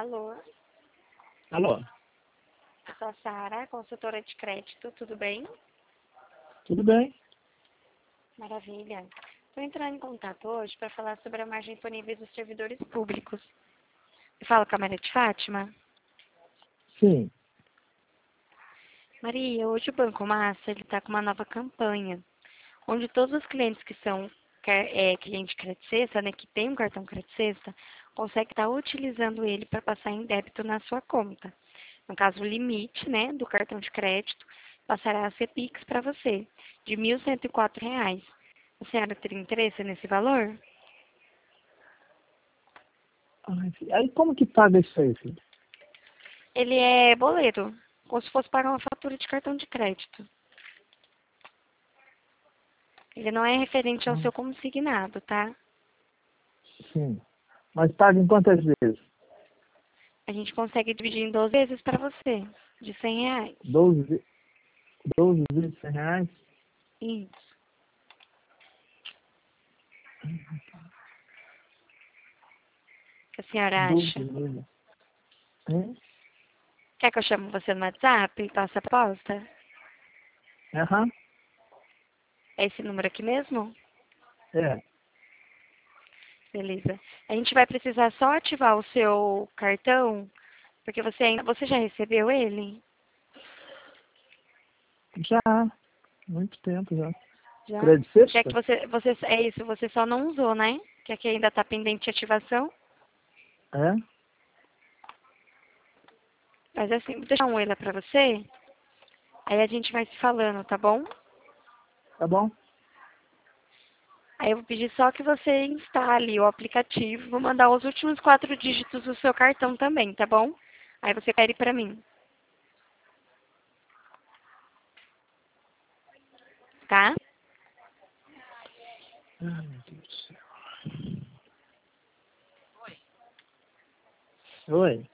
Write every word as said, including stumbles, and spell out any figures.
Alô, Alô, eu sou a Sara, consultora de crédito, tudo bem? tudo bem? Maravilha. Estou entrando em contato hoje para falar sobre a margem disponível dos servidores públicos. Eu falo com a Maria de Fátima? Sim. Maria, hoje o Banco Massa está com uma nova campanha, onde todos os clientes que são é, cliente crédito cesta, né, que tem um cartão crédito cesta, conseguem estar utilizando ele para passar em débito na sua conta. No caso, o limite, né, do cartão de crédito passará a ser Pix para você, de mil cento e quatro reais. A senhora teria interesse nesse valor? Ai, filho, aí como que paga isso aí, filho? Ele é boleto, como se fosse pagar uma fatura de cartão de crédito. Ele não é referente ao Ah, seu consignado, tá? sim. Mas paga em quantas vezes? A gente consegue dividir em doze vezes para você, de cem reais. Doze, ve- doze vezes cem reais? Isso. O que a senhora Doze acha? vezes. Hein? Quer que eu chame você no WhatsApp e faça a proposta? Aham. É esse número aqui mesmo? É. Beleza. A gente vai precisar só ativar o seu cartão, porque você ainda, você já recebeu ele? Já. Muito tempo já. Já? Crédito Que é que sexta? você, você, é isso, você só não usou, né? Que aqui ainda está pendente de ativação. É? Mas assim, vou deixar um oi lá pra você, aí a gente vai se falando, tá bom? Tá bom? Aí eu vou pedir só que você instale o aplicativo, vou mandar os últimos quatro dígitos do seu cartão também, tá bom? Aí você pede pra mim, tá? Ai, meu Deus do céu. Oi.